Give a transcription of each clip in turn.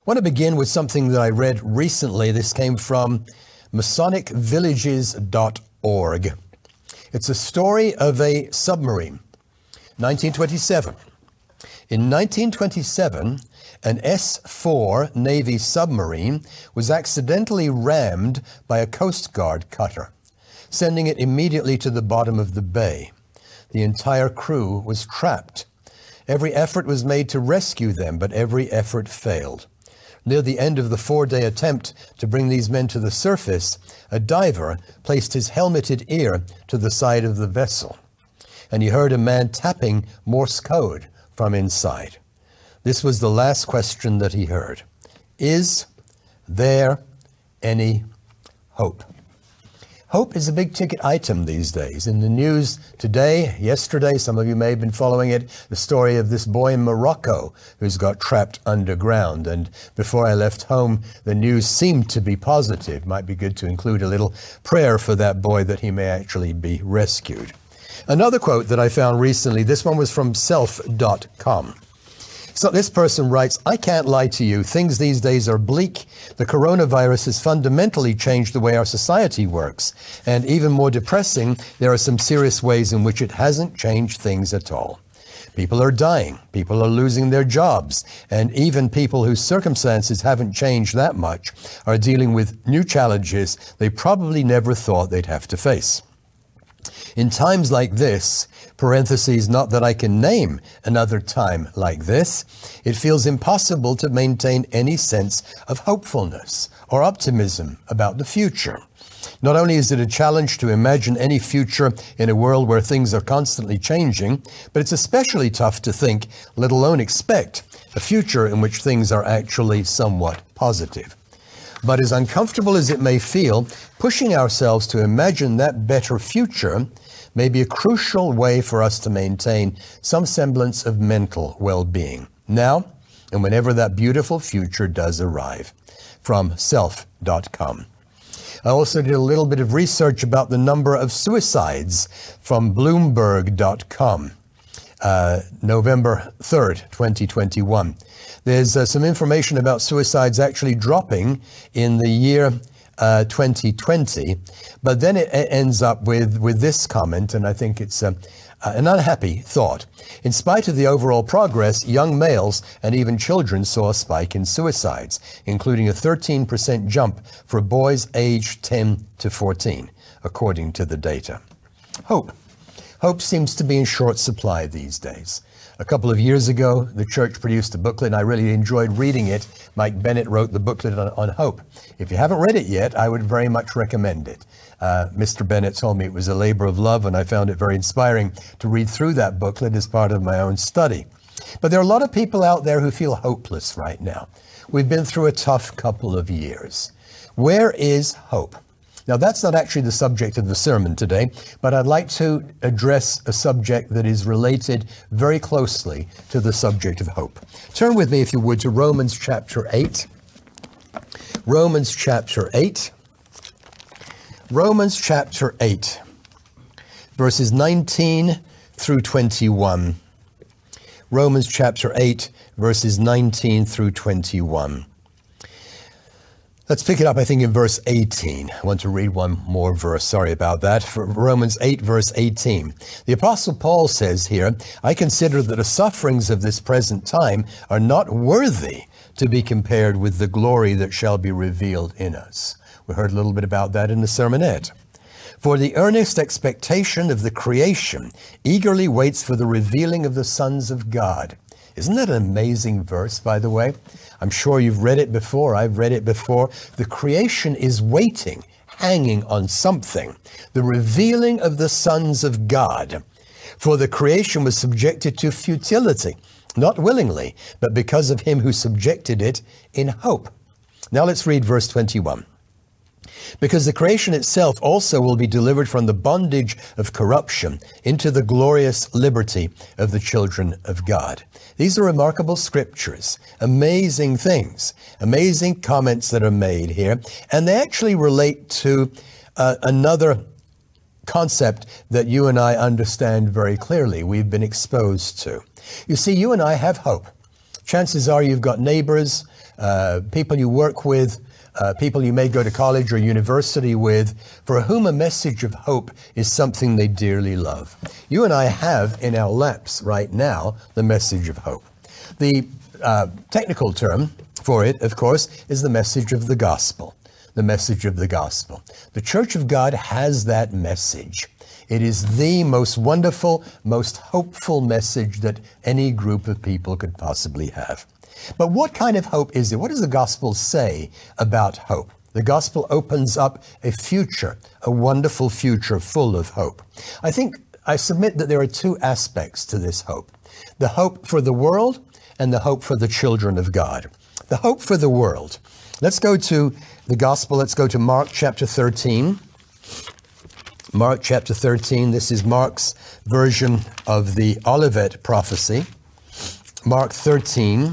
want to begin with something that I read recently. This came from MasonicVillages.org. It's a story of a submarine, 1927. In 1927, an S-4 Navy submarine was accidentally rammed by a Coast Guard cutter, sending it immediately to the bottom of the bay. The entire crew was trapped. Every effort was made to rescue them, but every effort failed. Near the end of the 4-day attempt to bring these men to the surface, a diver placed his helmeted ear to the side of the vessel, and he heard a man tapping Morse code from inside. This was the last question that he heard. Is there any hope? Hope is a big ticket item these days. In the news today, yesterday, some of you may have been following it, the story of this boy in Morocco who's got trapped underground. And before I left home, the news seemed to be positive. Might be good to include a little prayer for that boy that he may actually be rescued. Another quote that I found recently, this one was from self.com. So this person writes, I can't lie to you. Things these days are bleak. The coronavirus has fundamentally changed the way our society works. And even more depressing, there are some serious ways in which it hasn't changed things at all. People are dying. People are losing their jobs. And even people whose circumstances haven't changed that much are dealing with new challenges they probably never thought they'd have to face. In times like this, parentheses, not that I can name another time like this, it feels impossible to maintain any sense of hopefulness or optimism about the future. Not only is it a challenge to imagine any future in a world where things are constantly changing, but it's especially tough to think, let alone expect, a future in which things are actually somewhat positive. But as uncomfortable as it may feel, pushing ourselves to imagine that better future may be a crucial way for us to maintain some semblance of mental well-being, now and whenever that beautiful future does arrive. From self.com. I also did a little bit of research about the number of suicides from Bloomberg.com, November 3rd, 2021. There's some information about suicides actually dropping in the year 2020, but then it ends up with this comment, and I think it's an unhappy thought. In spite of the overall progress, young males and even children saw a spike in suicides, including a 13% jump for boys aged 10 to 14, according to the data. Hope. Hope seems to be in short supply these days. A couple of years ago, the church produced a booklet, and I really enjoyed reading it. Mike Bennett wrote the booklet on hope. If you haven't read it yet, I would very much recommend it. Mr. Bennett told me it was a labor of love, and I found it very inspiring to read through that booklet as part of my own study. But there are a lot of people out there who feel hopeless right now. We've been through a tough couple of years. Where is hope? Now, that's not actually the subject of the sermon today, but I'd like to address a subject that is related very closely to the subject of hope. Turn with me, if you would, to Romans chapter 8. Romans chapter 8. Romans chapter 8, verses 19 through 21. Romans chapter 8, verses 19 through 21. Let's pick it up, I think, in verse 18. I want to read one more verse. Sorry about that. For Romans 8, verse 18. The Apostle Paul says here, I consider that the sufferings of this present time are not worthy to be compared with the glory that shall be revealed in us. We heard a little bit about that in the sermonette. For the earnest expectation of the creation eagerly waits for the revealing of the sons of God. Isn't that an amazing verse, by the way? I'm sure you've read it before. I've read it before. The creation is waiting, hanging on something. The revealing of the sons of God. For the creation was subjected to futility, not willingly, but because of him who subjected it in hope. Now let's read verse 21. Because the creation itself also will be delivered from the bondage of corruption into the glorious liberty of the children of God. These are remarkable scriptures, amazing things, amazing comments that are made here, and they actually relate to another concept that you and I understand very clearly, we've been exposed to. You see, you and I have hope. Chances are you've got neighbors, people you work with, people you may go to college or university with, for whom a message of hope is something they dearly love. You and I have in our laps right now the message of hope. The technical term for it, of course, is the message of the gospel. The message of the gospel. The Church of God has that message. It is the most wonderful, most hopeful message that any group of people could possibly have. But what kind of hope is it? What does the gospel say about hope? The gospel opens up a future, a wonderful future full of hope. I submit that there are two aspects to this hope. The hope for the world and the hope for the children of God. The hope for the world. Let's go to the gospel. Let's go to Mark chapter 13. Mark chapter 13. This is Mark's version of the Olivet prophecy. Mark 13.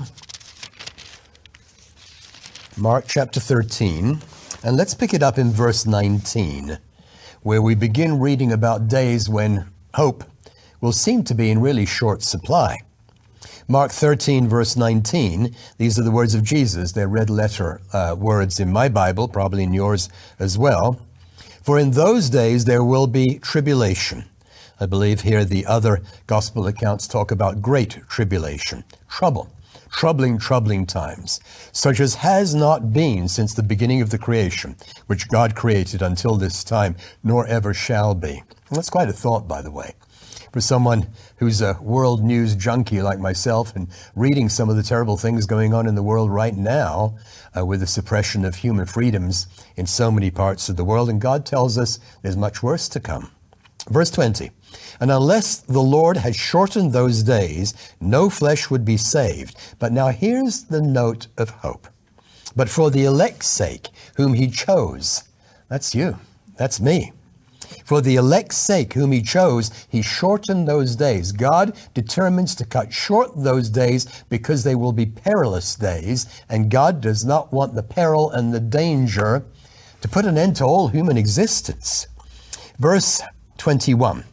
Mark chapter 13. And let's pick it up in verse 19, where we begin reading about days when hope will seem to be in really short supply. Mark 13, verse 19, these are the words of Jesus. They're red letter words in my Bible, probably in yours as well. For in those days there will be tribulation. I believe here the other gospel accounts talk about great tribulation, trouble, troubling times, such as has not been since the beginning of the creation, which God created until this time, nor ever shall be. And that's quite a thought, by the way. For someone who's a world news junkie like myself and reading some of the terrible things going on in the world right now with the suppression of human freedoms in so many parts of the world. And God tells us there's much worse to come. Verse 20, and unless the Lord had shortened those days, no flesh would be saved. But now here's the note of hope. But for the elect's sake, whom he chose, that's you, that's me. For the elect's sake, whom he chose, he shortened those days. God determines to cut short those days because they will be perilous days, and God does not want the peril and the danger to put an end to all human existence. Verse 21.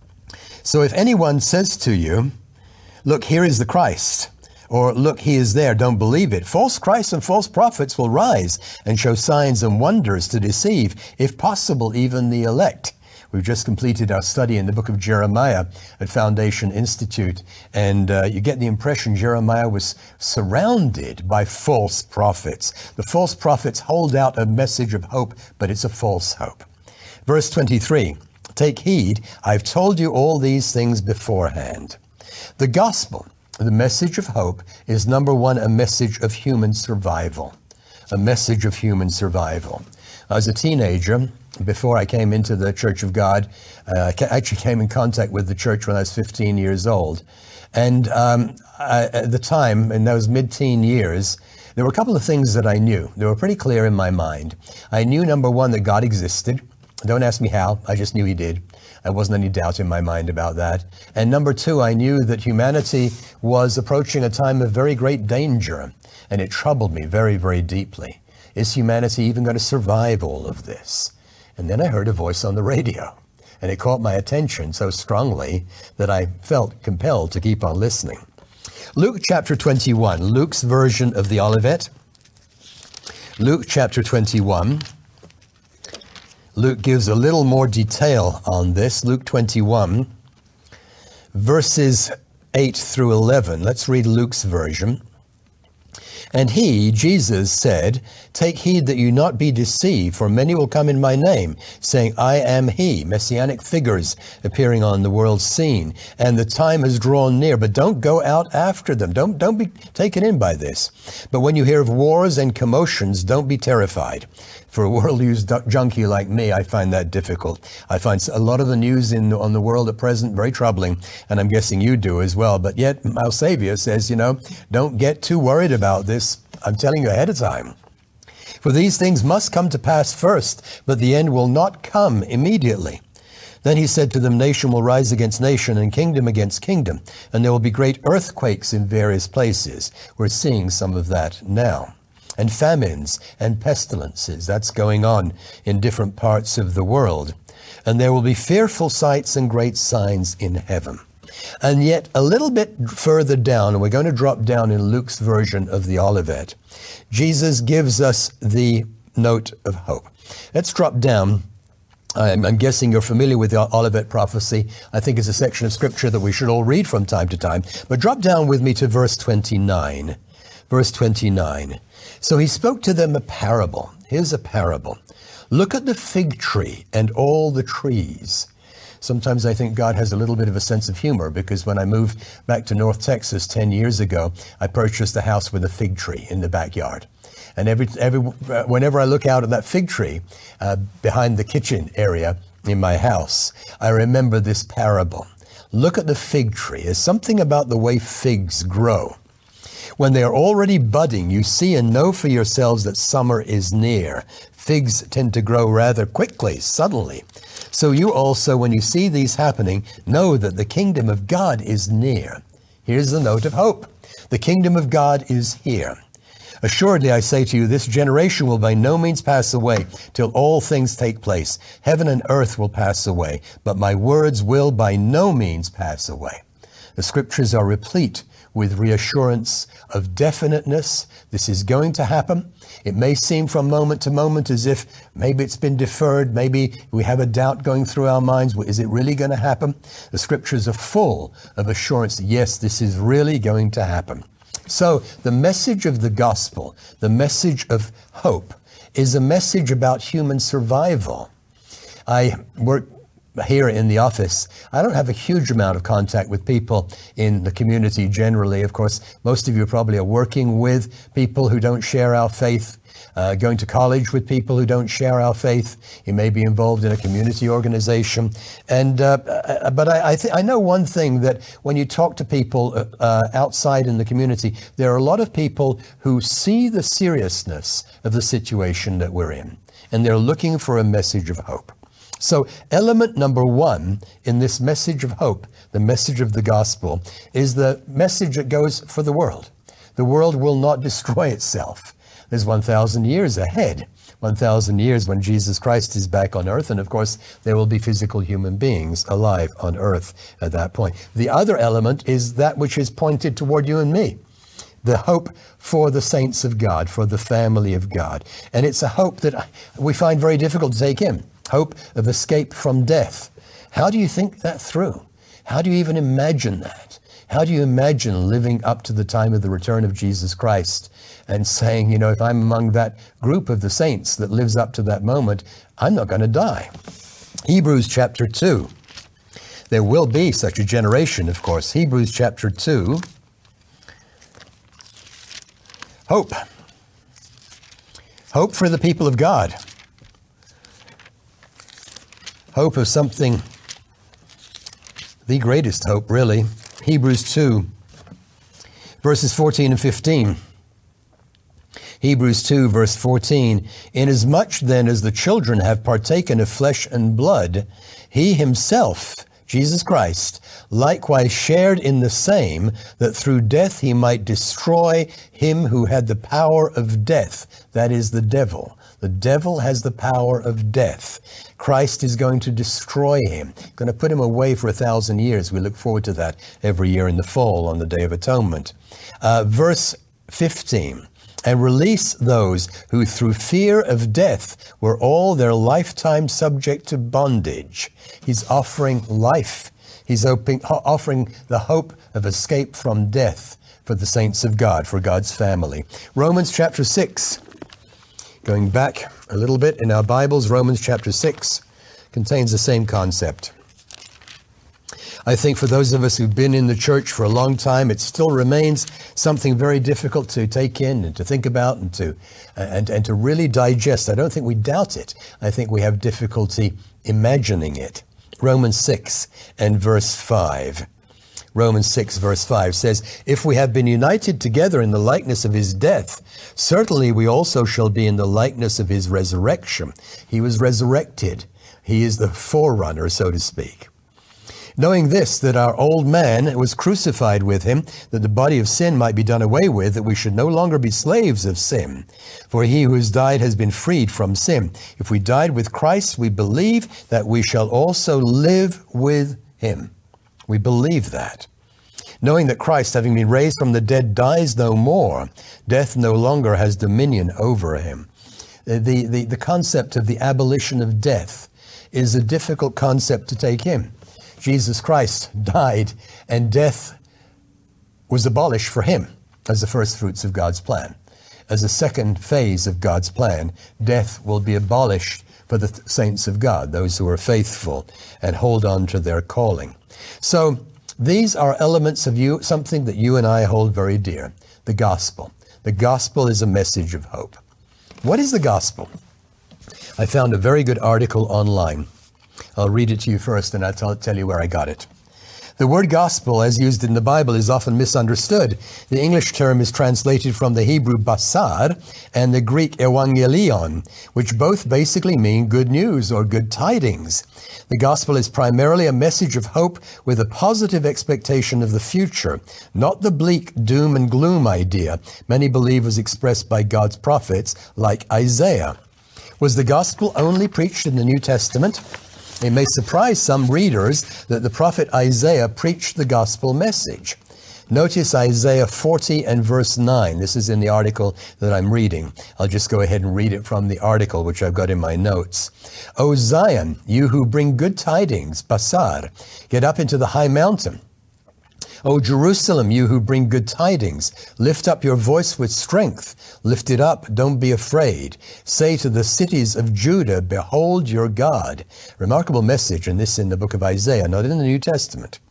So if anyone says to you, look, here is the Christ, or look, he is there, don't believe it. False Christs and false prophets will rise and show signs and wonders to deceive, if possible, even the elect. We've just completed our study in the book of Jeremiah at Foundation Institute, and you get the impression Jeremiah was surrounded by false prophets. The false prophets hold out a message of hope, but it's a false hope. Verse 23, take heed, I've told you all these things beforehand. The gospel, the message of hope, is number one, a message of human survival. A message of human survival. As a teenager, before I came into the Church of God, I actually came in contact with the church when I was 15 years old. And at the time, in those mid-teen years, there were a couple of things that I knew. They were pretty clear in my mind. I knew, number one, that God existed. Don't ask me how, I just knew he did. There wasn't any doubt in my mind about that. And number two, I knew that humanity was approaching a time of very great danger, and it troubled me very, very deeply. Is humanity even going to survive all of this? And then I heard a voice on the radio, and it caught my attention so strongly that I felt compelled to keep on listening. Luke chapter 21, Luke's version of the Olivet. Luke chapter 21. Luke gives a little more detail on this. Luke 21, verses 8 through 11. Let's read Luke's version. And he, Jesus, said, take heed that you not be deceived, for many will come in my name, saying, I am he. Messianic figures appearing on the world's scene. And the time has drawn near, but don't go out after them. Don't be taken in by this. But when you hear of wars and commotions, don't be terrified. For a world news junkie like me, I find that difficult. I find a lot of the news on the world at present very troubling, and I'm guessing you do as well. But yet, our Savior says, don't get too worried about this. I'm telling you ahead of time. For these things must come to pass first, but the end will not come immediately. Then he said to them, nation will rise against nation and kingdom against kingdom, and there will be great earthquakes in various places. We're seeing some of that now. And famines and pestilences, that's going on in different parts of the world. And there will be fearful sights and great signs in heaven. And yet a little bit further down, and we're going to drop down in Luke's version of the Olivet, Jesus gives us the note of hope. Let's drop down. I'm guessing you're familiar with the Olivet prophecy. I think it's a section of scripture that we should all read from time to time. But drop down with me to verse 29. Verse 29. So he spoke to them a parable. Here's a parable. Look at the fig tree and all the trees. Sometimes I think God has a little bit of a sense of humor, because when I moved back to North Texas 10 years ago, I purchased a house with a fig tree in the backyard. And whenever I look out at that fig tree behind the kitchen area in my house, I remember this parable. Look at the fig tree. There's something about the way figs grow. When they are already budding, you see and know for yourselves that summer is near. Figs tend to grow rather quickly, suddenly. So you also, when you see these happening, know that the kingdom of God is near. Here's the note of hope. The kingdom of God is here. Assuredly, I say to you, this generation will by no means pass away till all things take place. Heaven and earth will pass away, but my words will by no means pass away. The scriptures are replete with reassurance of definiteness. This is going to happen. It may seem from moment to moment as if maybe it's been deferred. Maybe we have a doubt going through our minds. Is it really going to happen? The scriptures are full of assurance. Yes, this is really going to happen. So the message of the gospel, the message of hope, is a message about human survival. I work here in the office. I don't have a huge amount of contact with people in the community generally. Of course, most of you probably are working with people who don't share our faith, going to college with people who don't share our faith. You may be involved in a community organization. But I know one thing, that when you talk to people outside in the community, there are a lot of people who see the seriousness of the situation that we're in, and they're looking for a message of hope. So element number one in this message of hope, the message of the gospel, is the message that goes for the world. The world will not destroy itself. There's 1,000 years ahead, 1,000 years when Jesus Christ is back on earth. And of course, there will be physical human beings alive on earth at that point. The other element is that which is pointed toward you and me. The hope for the saints of God, for the family of God. And it's a hope that we find very difficult to take in. Hope of escape from death. How do you think that through? How do you even imagine that? How do you imagine living up to the time of the return of Jesus Christ and saying, if I'm among that group of the saints that lives up to that moment, I'm not going to die? Hebrews chapter 2. There will be such a generation, of course. Hebrews chapter 2. Hope. Hope for the people of God. Hope of something, the greatest hope, really. Hebrews 2, verses 14 and 15. Hebrews 2, verse 14. Inasmuch then as the children have partaken of flesh and blood, he himself, Jesus Christ, likewise shared in the same, that through death he might destroy him who had the power of death, that is, the devil. The devil has the power of death. Christ is going to destroy him, going to put him away for 1,000 years. We look forward to that every year in the fall on the Day of Atonement. Verse 15, and release those who through fear of death were all their lifetime subject to bondage. He's offering life. He's offering the hope of escape from death for the saints of God, for God's family. Romans chapter 6. Going back a little bit in our Bibles, Romans chapter 6 contains the same concept. I think for those of us who've been in the church for a long time, it still remains something very difficult to take in and to think about and to really digest. I don't think we doubt it. I think we have difficulty imagining it. Romans 6 and verse 5. Romans 6 verse 5 says, if we have been united together in the likeness of his death, certainly we also shall be in the likeness of his resurrection. He was resurrected. He is the forerunner, so to speak. Knowing this, that our old man was crucified with him, that the body of sin might be done away with, that we should no longer be slaves of sin. For he who has died has been freed from sin. If we died with Christ, we believe that we shall also live with him. We believe that. Knowing that Christ, having been raised from the dead, dies no more, death no longer has dominion over him. The concept of the abolition of death is a difficult concept to take in. Jesus Christ died, and death was abolished for him as the first fruits of God's plan. As a second phase of God's plan, death will be abolished for the saints of God, those who are faithful and hold on to their calling. So these are elements of something that you and I hold very dear, the gospel. The gospel is a message of hope. What is the gospel? I found a very good article online. I'll read it to you first, and I'll tell you where I got it. The word gospel, as used in the Bible, is often misunderstood. The English term is translated from the Hebrew basar and the Greek evangelion, which both basically mean good news or good tidings. The gospel is primarily a message of hope with a positive expectation of the future, not the bleak doom and gloom idea many believe was expressed by God's prophets like Isaiah. Was the gospel only preached in the New Testament? It may surprise some readers that the prophet Isaiah preached the gospel message. Notice Isaiah 40 and verse 9. This is in the article that I'm reading. I'll just go ahead and read it from the article, which I've got in my notes. O Zion, you who bring good tidings, basar, get up into the high mountain. O Jerusalem, you who bring good tidings, lift up your voice with strength. Lift it up, don't be afraid. Say to the cities of Judah, behold your God. Remarkable message, and this in the book of Isaiah, not in the New Testament.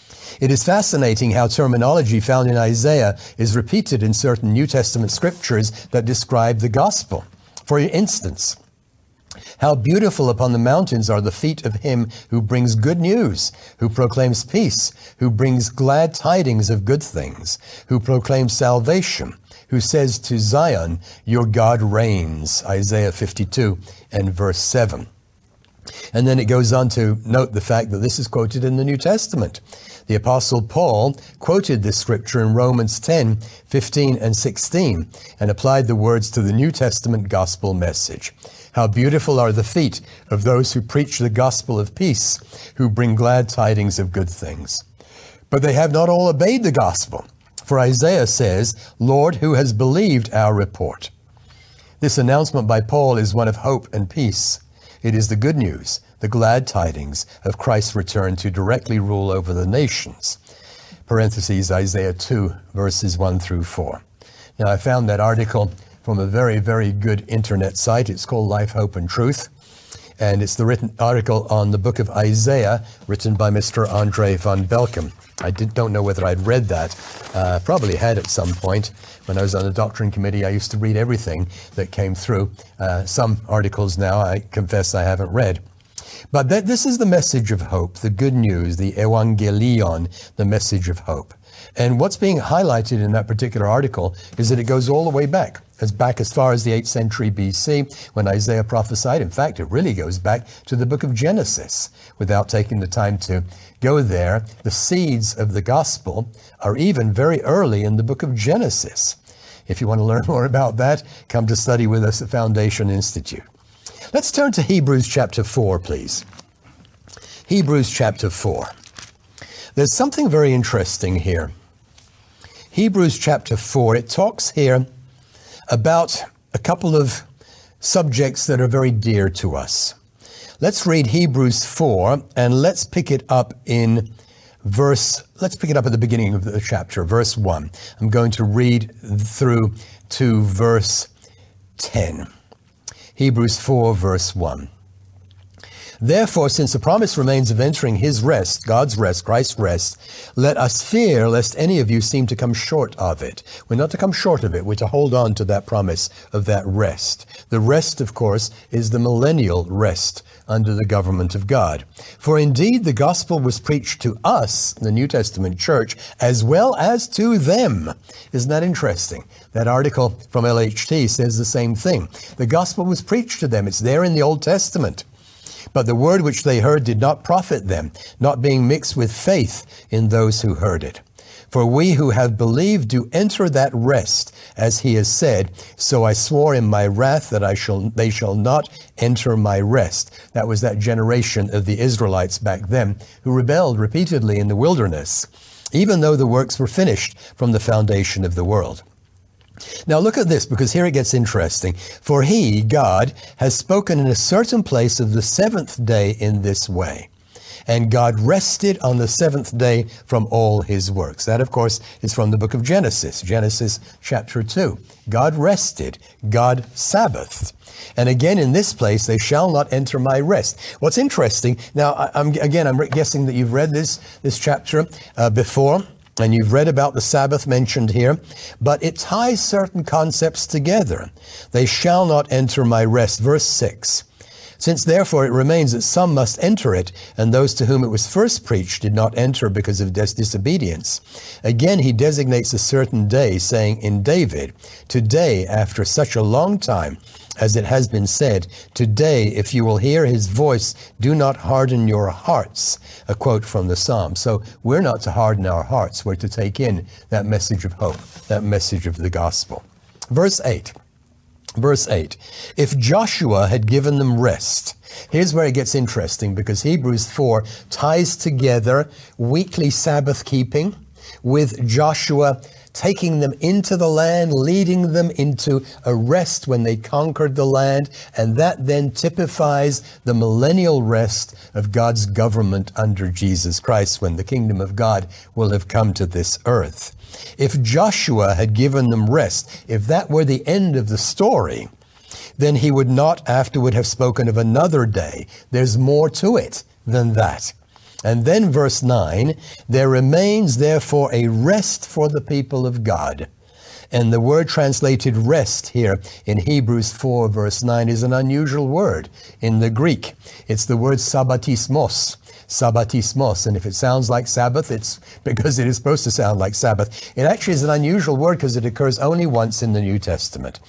It is fascinating how terminology found in Isaiah is repeated in certain New Testament scriptures that describe the gospel. For instance, how beautiful upon the mountains are the feet of him who brings good news, who proclaims peace, who brings glad tidings of good things, who proclaims salvation, who says to Zion, your God reigns, Isaiah 52 and verse 7. And then it goes on to note the fact that this is quoted in the New Testament. The Apostle Paul quoted this scripture in Romans 10, 15, and 16, and applied the words to the New Testament gospel message. How beautiful are the feet of those who preach the gospel of peace, who bring glad tidings of good things. But they have not all obeyed the gospel. For Isaiah says, Lord, who has believed our report? This announcement by Paul is one of hope and peace. It is the good news, the glad tidings of Christ's return to directly rule over the nations. Parentheses, Isaiah 2, verses 1 through 4. Now, I found that article from a very, very good internet site. It's called Life, Hope, and Truth. And it's the written article on the book of Isaiah, written by Mr. Andre van Belkom. I don't know whether I'd read that. Probably had at some point. When I was on the doctrine committee, I used to read everything that came through. Some articles now, I confess I haven't read. But this is the message of hope, the good news, the evangelion, the message of hope. And what's being highlighted in that particular article is that it goes all the way back as far as the 8th century BC, when Isaiah prophesied. In fact, it really goes back to the book of Genesis. Without taking the time to go there, the seeds of the gospel are even very early in the book of Genesis. If you want to learn more about that, come to study with us at Foundation Institute. Let's turn to Hebrews chapter 4, please. Hebrews chapter 4. There's something very interesting here. Hebrews chapter 4, it talks here about a couple of subjects that are very dear to us. Let's read Hebrews 4, and let's pick it up at the beginning of the chapter, verse 1. I'm going to read through to verse 10. Hebrews 4, verse 1. Therefore, since the promise remains of entering his rest, God's rest, Christ's rest, let us fear lest any of you seem to come short of it. We're not to come short of it. We're to hold on to that promise of that rest. The rest, of course, is the millennial rest under the government of God. For indeed, the gospel was preached to us, the New Testament church, as well as to them. Isn't that interesting? That article from LHT says the same thing. The gospel was preached to them. It's there in the Old Testament. But the word which they heard did not profit them, not being mixed with faith in those who heard it. For we who have believed do enter that rest, as he has said, so I swore in my wrath that they shall not enter my rest. That was that generation of the Israelites back then who rebelled repeatedly in the wilderness, even though the works were finished from the foundation of the world. Now look at this, because here it gets interesting. For he, God, has spoken in a certain place of the seventh day in this way. And God rested on the seventh day from all his works. That, of course, is from the book of Genesis, Genesis chapter 2. God rested, God Sabbathed. And again, in this place, they shall not enter my rest. What's interesting, now, I'm guessing that you've read this chapter before, and you've read about the Sabbath mentioned here, but it ties certain concepts together. They shall not enter my rest. Verse 6. Since therefore it remains that some must enter it, and those to whom it was first preached did not enter because of disobedience. Again, he designates a certain day, saying in David, today, after such a long time, as it has been said, today, if you will hear his voice, do not harden your hearts. A quote from the Psalm. So we're not to harden our hearts. We're to take in that message of hope, that message of the gospel. Verse 8. Verse 8, if Joshua had given them rest. Here's where it gets interesting, because Hebrews 4 ties together weekly Sabbath keeping with Joshua taking them into the land, leading them into a rest when they conquered the land. And that then typifies the millennial rest of God's government under Jesus Christ, when the kingdom of God will have come to this earth. If Joshua had given them rest, if that were the end of the story, then he would not afterward have spoken of another day. There's more to it than that. And then verse 9, there remains therefore a rest for the people of God. And the word translated rest here in Hebrews 4 verse 9 is an unusual word in the Greek. It's the word sabbatismos. Sabbatismos. And if it sounds like Sabbath, it's because it is supposed to sound like Sabbath. It actually is an unusual word because it occurs only once in the New Testament.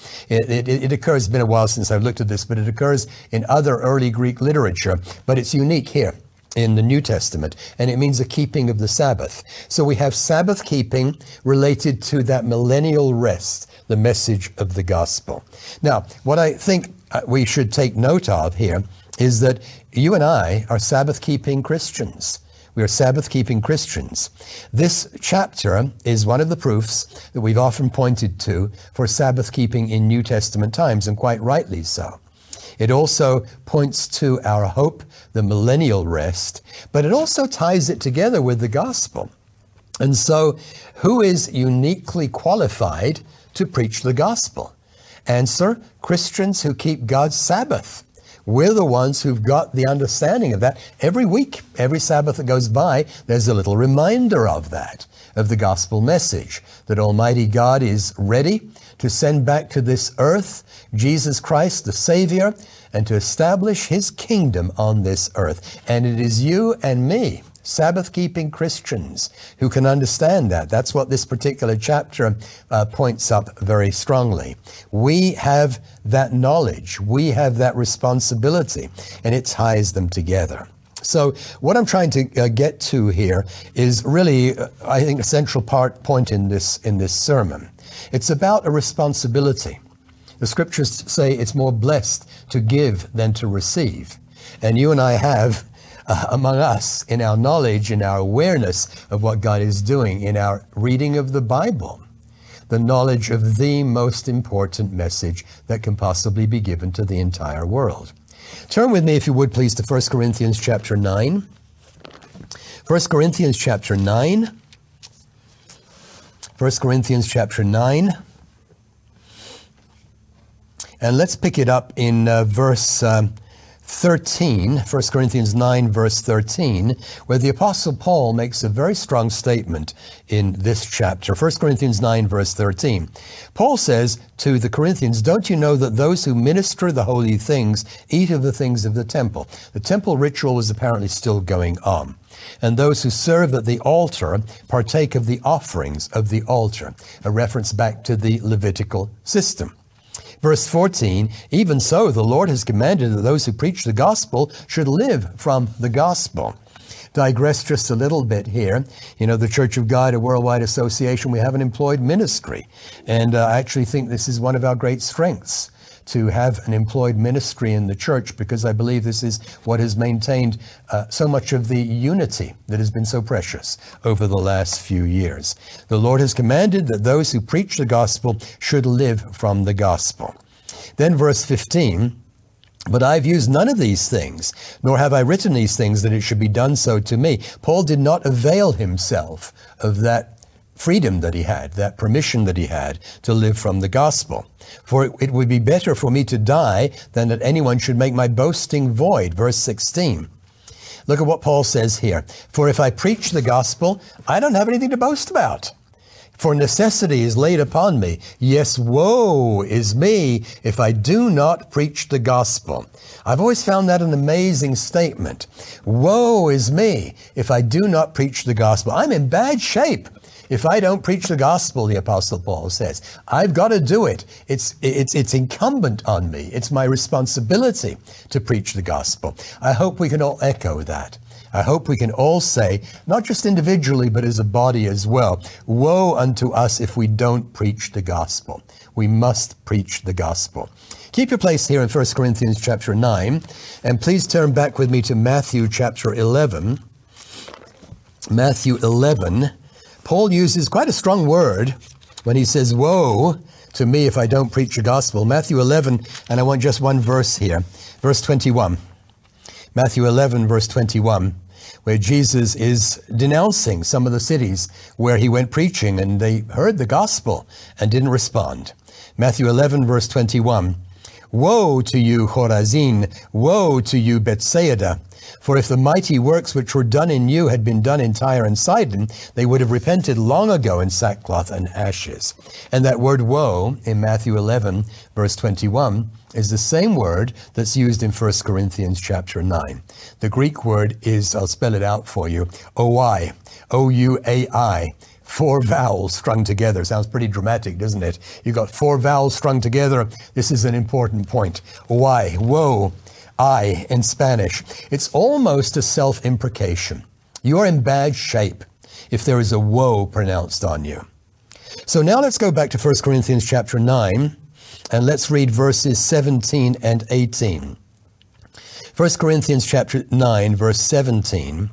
It occurs, it's been a while since I've looked at this, but it occurs in other early Greek literature, but it's unique here in the New Testament, and it means a keeping of the Sabbath. So we have Sabbath keeping related to that millennial rest, the message of the gospel. Now, what I think we should take note of here is that you and I are Sabbath-keeping Christians. We are Sabbath-keeping Christians. This chapter is one of the proofs that we've often pointed to for Sabbath-keeping in New Testament times, and quite rightly so. It also points to our hope, the millennial rest, but it also ties it together with the gospel. And so, who is uniquely qualified to preach the gospel? Answer, Christians who keep God's Sabbath. We're the ones who've got the understanding of that. Every week, every Sabbath that goes by, there's a little reminder of that, of the gospel message, that Almighty God is ready to send back to this earth Jesus Christ, the Savior, and to establish his kingdom on this earth. And it is you and me, Sabbath-keeping Christians, who can understand that. That's what this particular chapter points up very strongly. We have that knowledge. We have that responsibility, and it ties them together. So what I'm trying to get to here is really, I think, a central point in this sermon. It's about a responsibility. The scriptures say it's more blessed to give than to receive. And you and I have among us, in our knowledge, in our awareness of what God is doing, in our reading of the Bible, the knowledge of the most important message that can possibly be given to the entire world. Turn with me, if you would, please, to 1 Corinthians chapter 9. 1 Corinthians chapter 9. 1 Corinthians chapter 9. And let's pick it up in verse 13, 1 Corinthians 9, verse 13, where the Apostle Paul makes a very strong statement in this chapter. 1 Corinthians 9, verse 13. Paul says to the Corinthians, don't you know that those who minister the holy things eat of the things of the temple? The temple ritual was apparently still going on. And those who serve at the altar partake of the offerings of the altar, a reference back to the Levitical system. Verse 14, even so, the Lord has commanded that those who preach the gospel should live from the gospel. digress just a little bit here. You know, the Church of God, a worldwide association, we have an employed ministry. And I actually think this is one of our great strengths, to have an employed ministry in the church, because I believe this is what has maintained so much of the unity that has been so precious over the last few years. The Lord has commanded that those who preach the gospel should live from the gospel. Then verse 15, but I've used none of these things, nor have I written these things that it should be done so to me. Paul did not avail himself of that freedom that he had, that permission that he had to live from the gospel. For it would be better for me to die than that anyone should make my boasting void. Verse 16. Look at what Paul says here. For if I preach the gospel, I don't have anything to boast about. For necessity is laid upon me. Yes, woe is me if I do not preach the gospel. I've always found that an amazing statement. Woe is me if I do not preach the gospel. I'm in bad shape if I don't preach the gospel, the Apostle Paul says. I've got to do it. It's incumbent on me. It's my responsibility to preach the gospel. I hope we can all echo that. I hope we can all say, not just individually, but as a body as well, woe unto us if we don't preach the gospel. We must preach the gospel. Keep your place here in 1 Corinthians chapter 9, and please turn back with me to Matthew chapter 11. Matthew 11. Paul uses quite a strong word when he says, woe to me if I don't preach the gospel. Matthew 11, and I want just one verse here. Verse 21. Matthew 11, verse 21, where Jesus is denouncing some of the cities where he went preaching, and they heard the gospel and didn't respond. Matthew 11, verse 21. Woe to you, Chorazin! Woe to you, Bethsaida! For if the mighty works which were done in you had been done in Tyre and Sidon, they would have repented long ago in sackcloth and ashes. And that word woe in Matthew 11, verse 21, is the same word that's used in 1 Corinthians chapter 9. The Greek word is, I'll spell it out for you, O-I, O-U-A-I. 4 vowels strung together. Sounds pretty dramatic, doesn't it? You've got 4 vowels strung together. This is an important point. Why? Woe. I in Spanish. It's almost a self-imprecation. You're in bad shape if there is a woe pronounced on you. So now let's go back to 1 Corinthians chapter 9, and let's read verses 17 and 18. 1 Corinthians chapter 9, verse 17.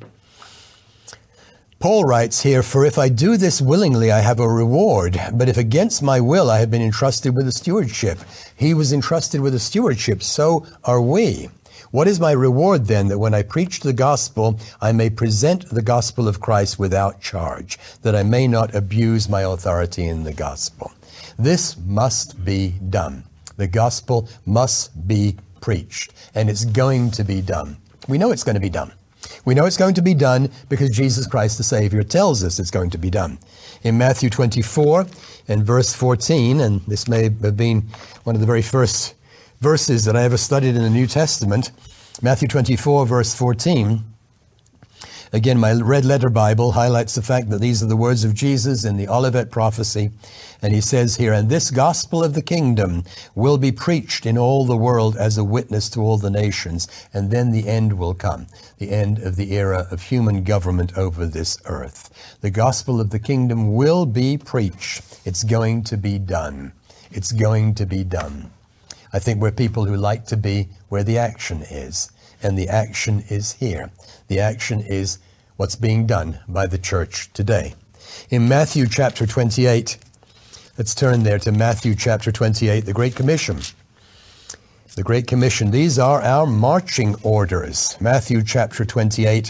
Paul writes here, for if I do this willingly, I have a reward. But if against my will, I have been entrusted with a stewardship. He was entrusted with a stewardship. So are we. What is my reward then, that when I preach the gospel, I may present the gospel of Christ without charge, that I may not abuse my authority in the gospel? This must be done. The gospel must be preached, and it's going to be done. We know it's going to be done. We know it's going to be done because Jesus Christ the Savior tells us it's going to be done. In Matthew 24 and verse 14, and this may have been one of the very first verses that I ever studied in the New Testament, Matthew 24 verse 14. Again, my red letter Bible highlights the fact that these are the words of Jesus in the Olivet prophecy. And he says here, and this gospel of the kingdom will be preached in all the world as a witness to all the nations. And then the end will come, the end of the era of human government over this earth. The gospel of the kingdom will be preached. It's going to be done. It's going to be done. I think we're people who like to be where the action is. And the action is here. The action is what's being done by the church today. In Matthew chapter 28, let's turn there to Matthew chapter 28, the Great Commission. The Great Commission, these are our marching orders. Matthew chapter 28.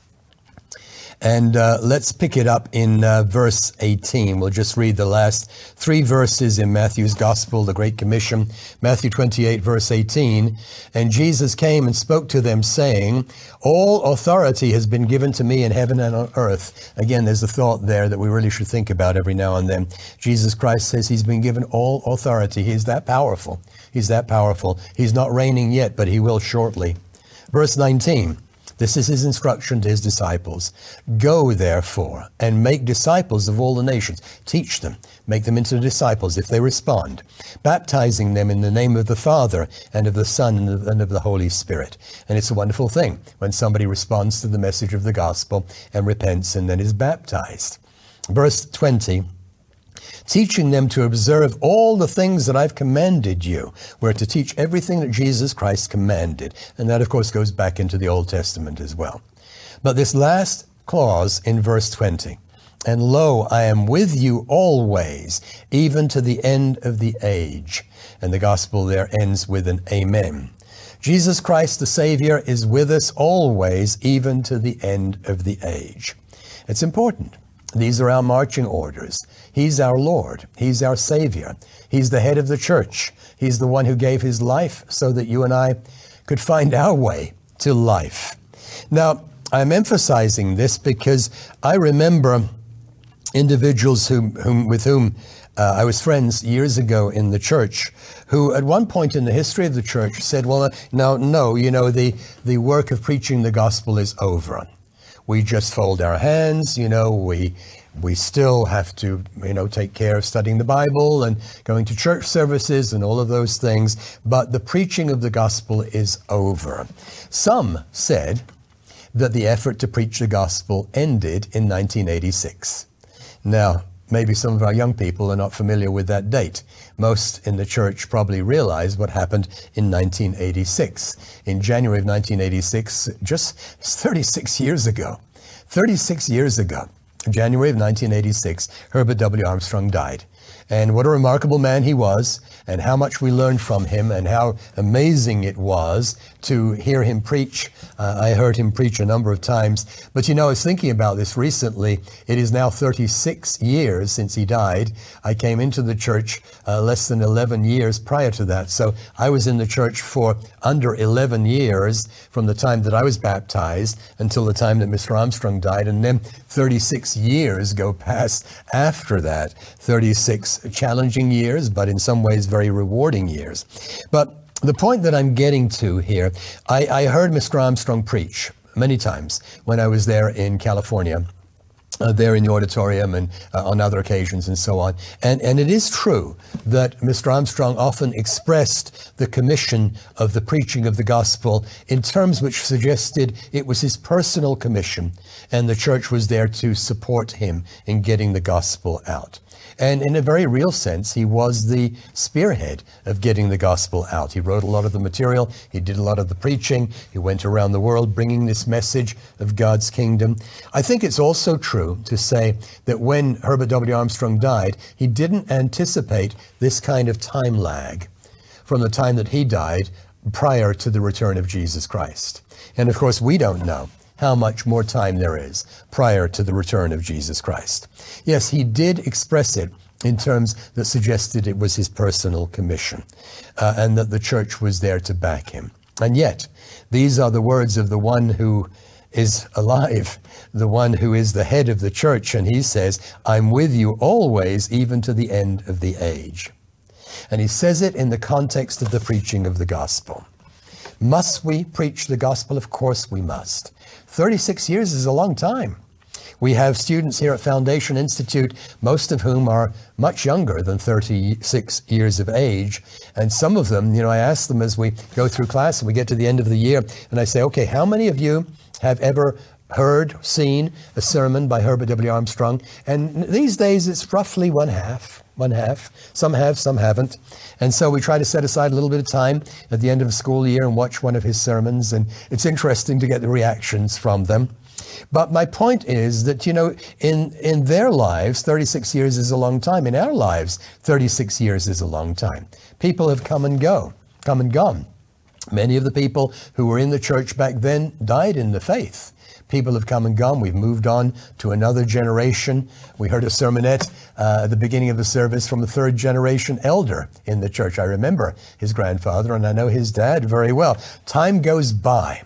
And let's pick it up in verse 18. We'll just read the last 3 verses in Matthew's Gospel, the Great Commission. Matthew 28, verse 18. And Jesus came and spoke to them, saying, all authority has been given to me in heaven and on earth. Again, there's a thought there that we really should think about every now and then. Jesus Christ says he's been given all authority. He's that powerful. He's that powerful. He's not reigning yet, but he will shortly. Verse 19. This is his instruction to his disciples. Go, therefore, and make disciples of all the nations. Teach them, make them into disciples if they respond, baptizing them in the name of the Father and of the Son and of the Holy Spirit. And it's a wonderful thing when somebody responds to the message of the gospel and repents and then is baptized. Verse 20, teaching them to observe all the things that I've commanded you. We're to teach everything that Jesus Christ commanded. And that, of course, goes back into the Old Testament as well. But this last clause in verse 20, and lo, I am with you always, even to the end of the age. And the gospel there ends with an amen. Jesus Christ, the Savior, is with us always, even to the end of the age. It's important. These are our marching orders. He's our Lord. He's our Savior. He's the head of the church. He's the one who gave his life so that you and I could find our way to life. Now, I'm emphasizing this because I remember individuals with whom I was friends years ago in the church, who at one point in the history of the church said, well, no, you know, the work of preaching the gospel is over. We just fold our hands, you know, we still have to, you know, take care of studying the Bible and going to church services and all of those things, but the preaching of the gospel is over. Some said that the effort to preach the gospel ended in 1986. Now, maybe some of our young people are not familiar with that date. Most in the church probably realize what happened in 1986. In January of 1986, just 36 years ago, 36 years ago, January of 1986, Herbert W. Armstrong died. And what a remarkable man he was, and how much we learned from him, and how amazing it was to hear him preach. I heard him preach a number of times. But you know, I was thinking about this recently. It is now 36 years since he died. I came into the church less than 11 years prior to that. So I was in the church for under 11 years from the time that I was baptized until the time that Mr. Armstrong died. And then 36 years go past after that. 36 challenging years, but in some ways very rewarding years. But the point that I'm getting to here, I heard Mr. Armstrong preach many times when I was there in California, there in the auditorium and on other occasions and so on. And it is true that Mr. Armstrong often expressed the commission of the preaching of the gospel in terms which suggested it was his personal commission, and the church was there to support him in getting the gospel out. And in a very real sense, he was the spearhead of getting the gospel out. He wrote a lot of the material. He did a lot of the preaching. He went around the world bringing this message of God's kingdom. I think it's also true to say that when Herbert W. Armstrong died, he didn't anticipate this kind of time lag from the time that he died prior to the return of Jesus Christ. And of course, we don't know how much more time there is prior to the return of Jesus Christ. Yes, he did express it in terms that suggested it was his personal commission, and that the church was there to back him. And yet, these are the words of the one who is alive, the one who is the head of the church, and he says, I'm with you always, even to the end of the age. And he says it in the context of the preaching of the gospel. Must we preach the gospel? Of course we must. 36 years is a long time. We have students here at Foundation Institute, most of whom are much younger than 36 years of age. And some of them, you know, I ask them as we go through class and we get to the end of the year, and I say, okay, how many of you have ever heard, seen a sermon by Herbert W. Armstrong? And these days it's roughly one half. Some have, some haven't. And so we try to set aside a little bit of time at the end of the school year and watch one of his sermons. And it's interesting to get the reactions from them. But my point is that, you know, in their lives, 36 years is a long time. In our lives, 36 years is a long time. People have come and gone. Many of the people who were in the church back then died in the faith. People have come and gone. We've moved on to another generation. We heard a sermonette at the beginning of the service from a third generation elder in the church. I remember his grandfather, and I know his dad very well. Time goes by.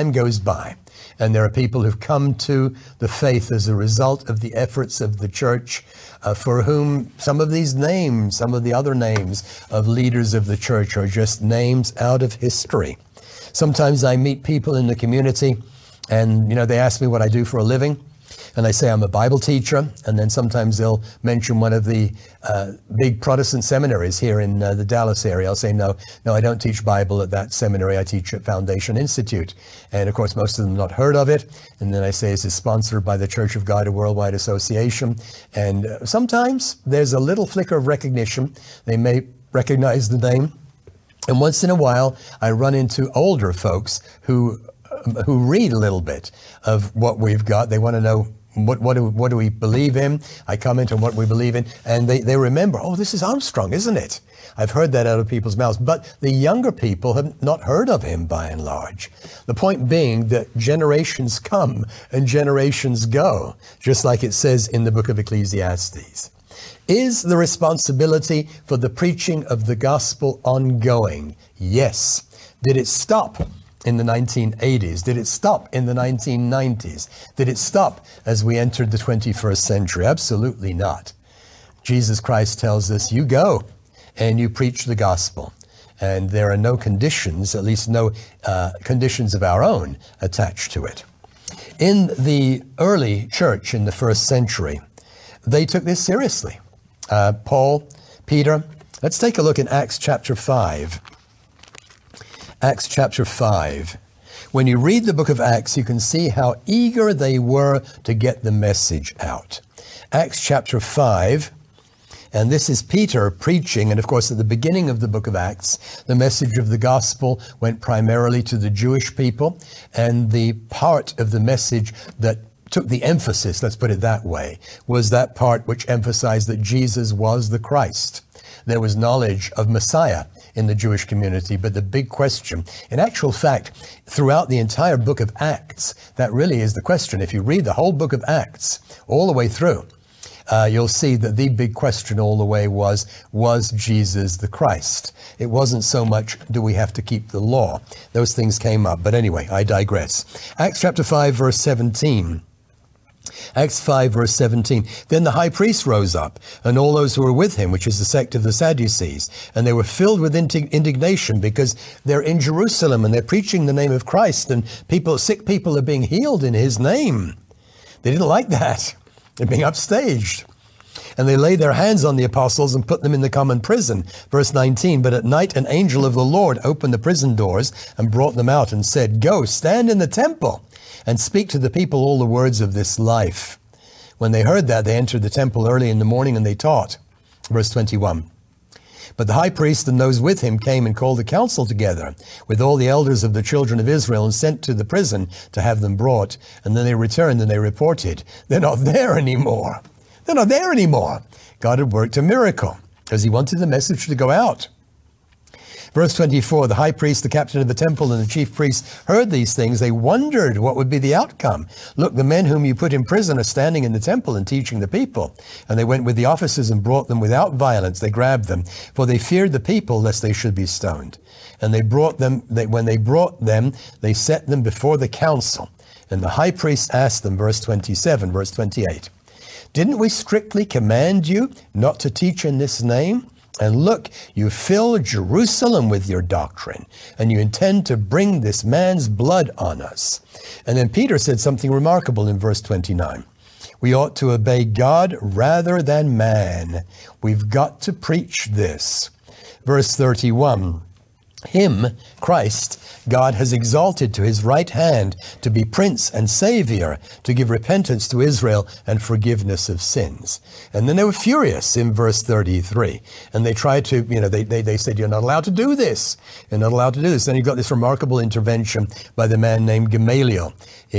And there are people who've come to the faith as a result of the efforts of the church, for whom some of these names, some of the other names of leaders of the church are just names out of history. Sometimes I meet people in the community And, they ask me what I do for a living. And I say I'm a Bible teacher, and then sometimes they'll mention one of the big Protestant seminaries here in the Dallas area. I'll say, no, I don't teach Bible at that seminary. I teach at Foundation Institute. And of course, most of them not heard of it. And then I say, is it sponsored by the Church of God, a worldwide association? And sometimes there's a little flicker of recognition. They may recognize the name. And once in a while, I run into older folks who read a little bit of what we've got. They want to know what do we believe in. I comment on what we believe in, and they remember, oh, this is Armstrong, isn't it? I've heard that out of people's mouths, but the younger people have not heard of him by and large. The point being that generations come and generations go, just like it says in the book of Ecclesiastes. Is the responsibility for the preaching of the gospel ongoing? Yes. Did it stop in the 1980s? Did it stop in the 1990s? Did it stop as we entered the 21st century? Absolutely not. Jesus Christ tells us, you go and you preach the gospel. And there are no conditions, at least no conditions of our own attached to it. In the early church in the first century, they took this seriously. Paul, Peter, let's take a look in Acts chapter 5. Acts chapter 5. When you read the book of Acts, you can see how eager they were to get the message out. Acts chapter 5, and this is Peter preaching, and of course at the beginning of the book of Acts, the message of the gospel went primarily to the Jewish people, and the part of the message that took the emphasis, let's put it that way, was that part which emphasized that Jesus was the Christ. There was knowledge of Messiah in the Jewish community, but the big question, in actual fact, throughout the entire book of Acts, that really is the question. If you read the whole book of Acts, all the way through, you'll see that the big question all the way was Jesus the Christ? It wasn't so much, do we have to keep the law? Those things came up, but anyway, I digress. Acts chapter 5, verse 17. Acts 5, verse 17. Then the high priest rose up, and all those who were with him, which is the sect of the Sadducees, and they were filled with indignation because they're in Jerusalem and they're preaching the name of Christ, and sick people are being healed in his name. They didn't like that. They're being upstaged. And they laid their hands on the apostles and put them in the common prison. Verse 19, but at night an angel of the Lord opened the prison doors and brought them out and said, go, stand in the temple and speak to the people all the words of this life. When they heard that, they entered the temple early in the morning and they taught. Verse 21. But the high priest and those with him came and called the council together with all the elders of the children of Israel and sent to the prison to have them brought. And then they returned and they reported, they're not there anymore. They're not there anymore. God had worked a miracle because he wanted the message to go out. Verse 24, the high priest, the captain of the temple, and the chief priests heard these things. They wondered what would be the outcome. Look, the men whom you put in prison are standing in the temple and teaching the people. And they went with the officers and brought them without violence. They grabbed them, for they feared the people lest they should be stoned. And when they brought them, they set them before the council. And the high priest asked them, verse 27, verse 28, didn't we strictly command you not to teach in this name? And look, you fill Jerusalem with your doctrine, and you intend to bring this man's blood on us. And then Peter said something remarkable in verse 29. We ought to obey God rather than man. We've got to preach this. Verse 31. Him, Christ, God has exalted to his right hand to be Prince and Savior, to give repentance to Israel and forgiveness of sins. And then they were furious in verse 33. And they tried to, they said, you're not allowed to do this. You're not allowed to do this. And you got this remarkable intervention by the man named Gamaliel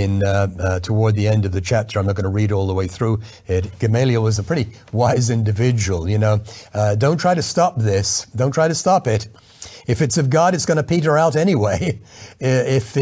toward the end of the chapter. I'm not going to read all the way through it. Gamaliel was a pretty wise individual, Don't try to stop this. Don't try to stop it. If it's of God, it's going to peter out anyway. If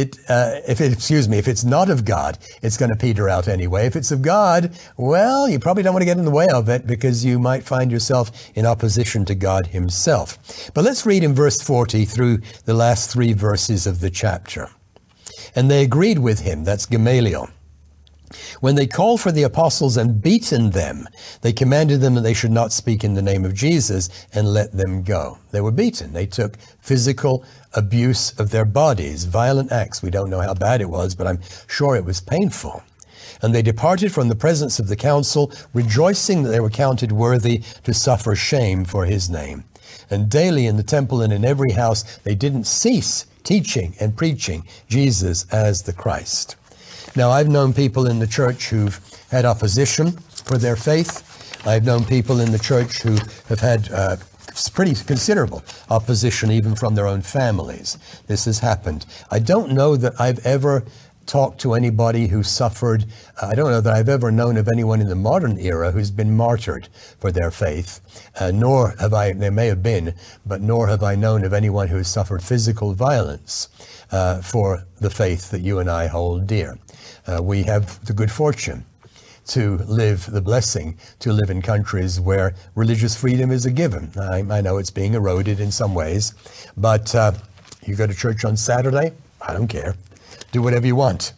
it's not of God, it's going to peter out anyway. If it's of God, well, you probably don't want to get in the way of it because you might find yourself in opposition to God himself. But let's read in verse 40 through the last 3 verses of the chapter. And they agreed with him, that's Gamaliel, When they called for the apostles and beaten them, they commanded them that they should not speak in the name of Jesus and let them go. They were beaten. They took physical abuse of their bodies, violent acts. We don't know how bad it was, but I'm sure it was painful. And they departed from the presence of the council, rejoicing that they were counted worthy to suffer shame for his name. And daily in the temple and in every house, they didn't cease teaching and preaching Jesus as the Christ. Now, I've known people in the church who've had opposition for their faith. I've known people in the church who have had pretty considerable opposition even from their own families. This has happened. I don't know that I've ever talked to anybody who suffered. I don't know that I've ever known of anyone in the modern era who's been martyred for their faith, nor have I, there may have been, but nor have I known of anyone who has suffered physical violence for the faith that you and I hold dear. We have the good fortune to live, the blessing to live in countries where religious freedom is a given. I know it's being eroded in some ways, but you go to church on Saturday, I don't care. Do whatever you want.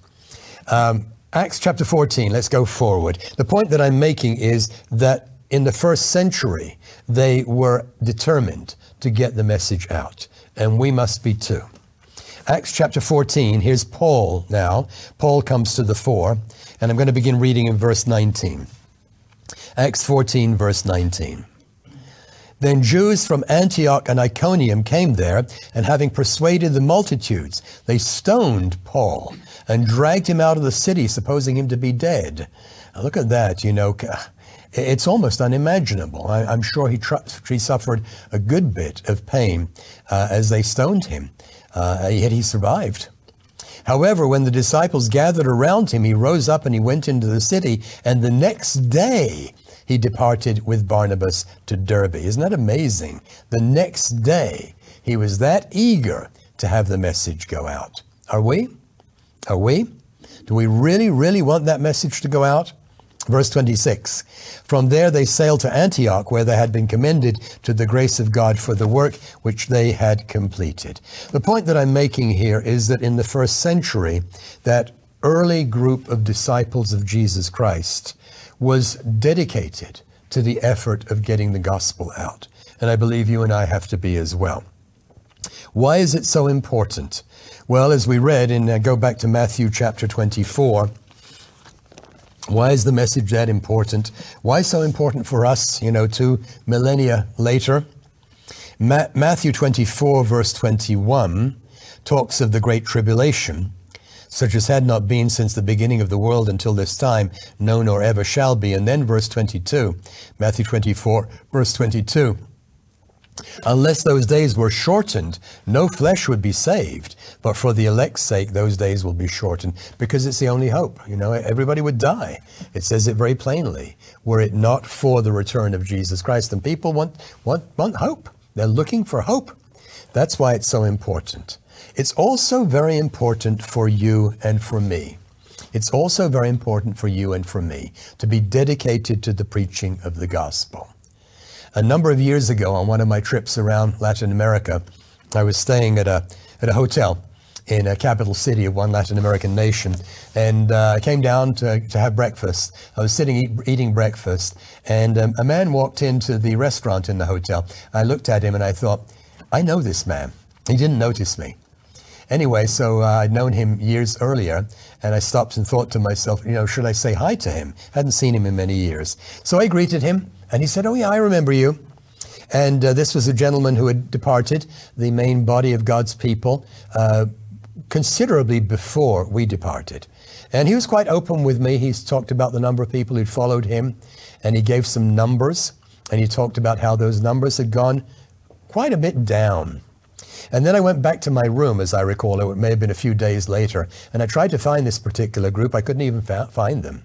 Acts chapter 14, let's go forward. The point that I'm making is that in the first century, they were determined to get the message out, and we must be too. Acts chapter 14, here's Paul now. Paul comes to the fore, and I'm going to begin reading in verse 19. Acts 14, verse 19. Then Jews from Antioch and Iconium came there, and having persuaded the multitudes, they stoned Paul and dragged him out of the city, supposing him to be dead. Now look at that, you know. It's almost unimaginable. I'm sure he suffered a good bit of pain as they stoned him. Yet he survived. However, when the disciples gathered around him, he rose up and he went into the city, and the next day he departed with Barnabas to Derbe. Isn't that amazing? The next day he was that eager to have the message go out. Are we? Are we? Do we really, really want that message to go out? Verse 26, from there they sailed to Antioch, where they had been commended to the grace of God for the work which they had completed. The point that I'm making here is that in the first century, that early group of disciples of Jesus Christ was dedicated to the effort of getting the gospel out. And I believe you and I have to be as well. Why is it so important? Well, as we read in, go back to Matthew chapter 24, why is the message that important? Why so important for us, 2 millennia later? Matthew 24, verse 21, talks of the great tribulation, such as had not been since the beginning of the world until this time, no nor ever shall be. And then verse 22, Matthew 24, verse 22, unless those days were shortened, no flesh would be saved. But for the elect's sake, those days will be shortened, because it's the only hope. Everybody would die. It says it very plainly, were it not for the return of Jesus Christ. And people want hope. They're looking for hope. That's why it's so important. It's also very important for you and for me. It's also very important for you and for me to be dedicated to the preaching of the gospel. A number of years ago, on one of my trips around Latin America, I was staying at a hotel in a capital city of one Latin American nation, and I came down to have breakfast. I was sitting eating breakfast, and a man walked into the restaurant in the hotel. I looked at him and I thought, I know this man. He didn't notice me. Anyway, so I'd known him years earlier, and I stopped and thought to myself, should I say hi to him? Hadn't seen him in many years. So I greeted him. And he said, oh yeah, I remember you. And this was a gentleman who had departed the main body of God's people considerably before we departed. And he was quite open with me. He's talked about the number of people who'd followed him, and he gave some numbers, and he talked about how those numbers had gone quite a bit down. And then I went back to my room, as I recall. It may have been a few days later, and I tried to find this particular group. I couldn't even find them.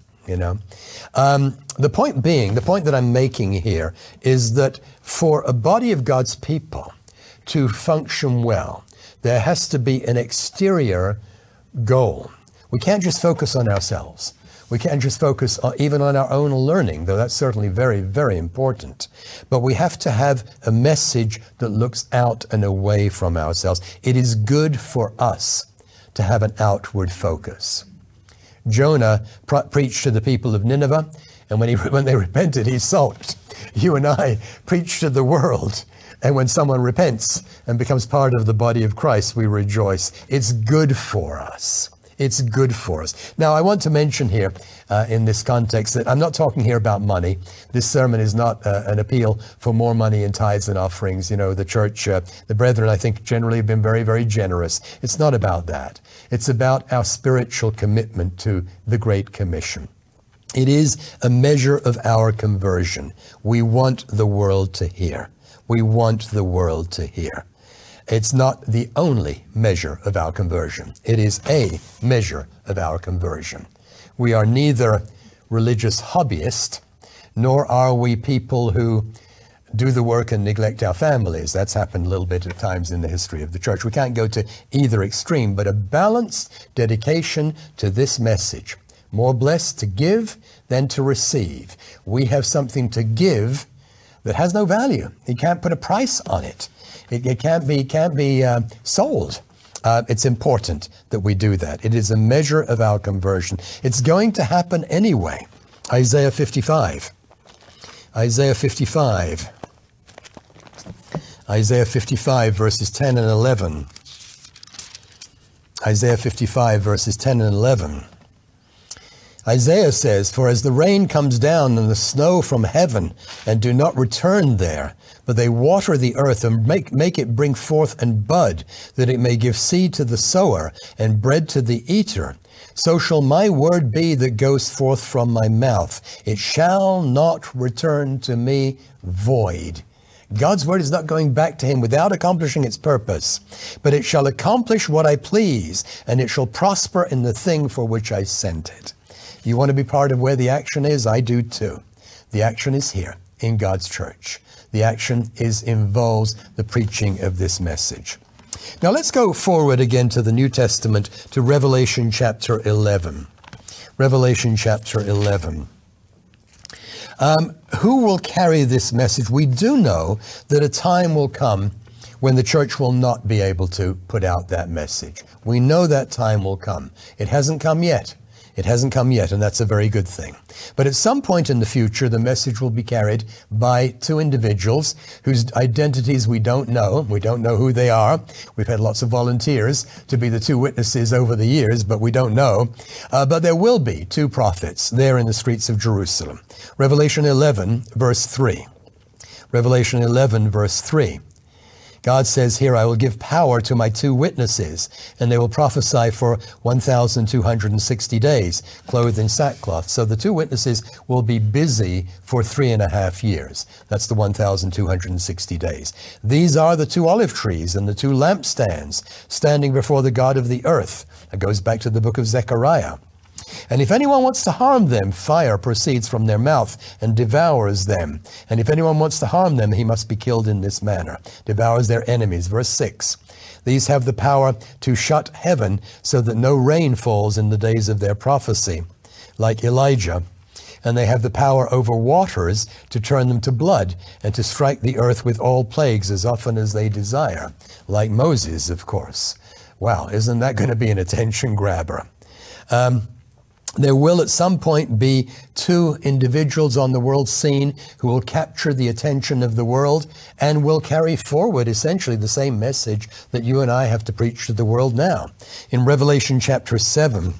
The point being, the point that I'm making here is that for a body of God's people to function well, there has to be an exterior goal. We can't just focus on ourselves. We can't just focus even on our own learning, though that's certainly very, very important. But we have to have a message that looks out and away from ourselves. It is good for us to have an outward focus. Jonah preached to the people of Nineveh, and when they repented, he's salt. You and I preach to the world, and when someone repents and becomes part of the body of Christ, we rejoice. It's good for us. It's good for us. Now, I want to mention here in this context that I'm not talking here about money. This sermon is not an appeal for more money in tithes and offerings. You know, the church, the brethren, I think, generally have been very, very generous. It's not about that. It's about our spiritual commitment to the Great Commission. It is a measure of our conversion. We want the world to hear. We want the world to hear. It's not the only measure of our conversion. It is a measure of our conversion. We are neither religious hobbyists, nor are we people who do the work and neglect our families. That's happened a little bit at times in the history of the church. We can't go to either extreme, but a balanced dedication to this message. More blessed to give than to receive. We have something to give that has no value. You can't put a price on it. It can't be sold. It's important that we do that. It is a measure of our conversion. It's going to happen anyway. Isaiah 55. Isaiah 55. Isaiah 55 verses 10 and 11. Isaiah 55 verses 10 and 11. Isaiah says, "For as the rain comes down and the snow from heaven, and do not return there, but they water the earth and make it bring forth and bud, that it may give seed to the sower and bread to the eater, so shall my word be that goes forth from my mouth. It shall not return to me void." God's word is not going back to him without accomplishing its purpose, but it shall accomplish what I please, and it shall prosper in the thing for which I sent it. You want to be part of where the action is? I do too. The action is here in God's church. The action involves the preaching of this message. Now let's go forward again to the New Testament, to Revelation chapter 11. Revelation chapter 11. Who will carry this message? We do know that a time will come when the church will not be able to put out that message. We know that time will come. It hasn't come yet. It hasn't come yet, and that's a very good thing. But at some point in the future, the message will be carried by two individuals whose identities we don't know. We don't know who they are. We've had lots of volunteers to be the two witnesses over the years, but we don't know. But there will be two prophets there in the streets of Jerusalem. Revelation 11, verse 3. Revelation 11, verse 3. God says here, "I will give power to my two witnesses, and they will prophesy for 1,260 days, clothed in sackcloth." So the two witnesses will be busy for 3.5 years. That's the 1,260 days. "These are the two olive trees and the two lampstands standing before the God of the earth." That goes back to the book of Zechariah. "And if anyone wants to harm them, fire proceeds from their mouth and devours them. And if anyone wants to harm them, he must be killed in this manner." Devours their enemies. Verse 6. "These have the power to shut heaven so that no rain falls in the days of their prophecy, like Elijah. And they have the power over waters to turn them to blood and to strike the earth with all plagues as often as they desire." Like Moses, of course. Wow, isn't that going to be an attention grabber? There will at some point be two individuals on the world scene who will capture the attention of the world and will carry forward essentially the same message that you and I have to preach to the world now. In Revelation chapter 7,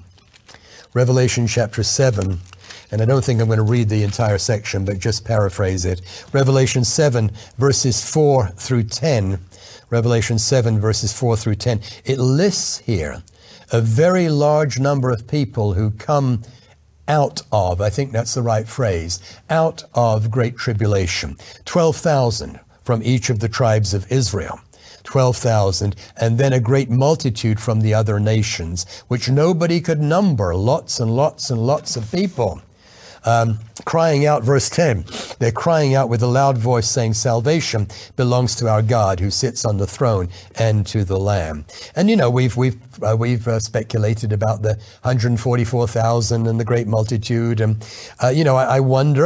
and I don't think I'm going to read the entire section, but just paraphrase it. Revelation 7, verses 4 through 10. Revelation 7, verses 4 through 10. It lists here a very large number of people who come out of, I think that's the right phrase, out of great tribulation. 12,000 from each of the tribes of Israel. 12,000, and then a great multitude from the other nations, which nobody could number, lots and lots and lots of people. Crying out, verse 10, they're crying out with a loud voice saying, "Salvation belongs to our God who sits on the throne and to the Lamb." And you know, we've speculated about the 144,000 and the great multitude. And you know, I wonder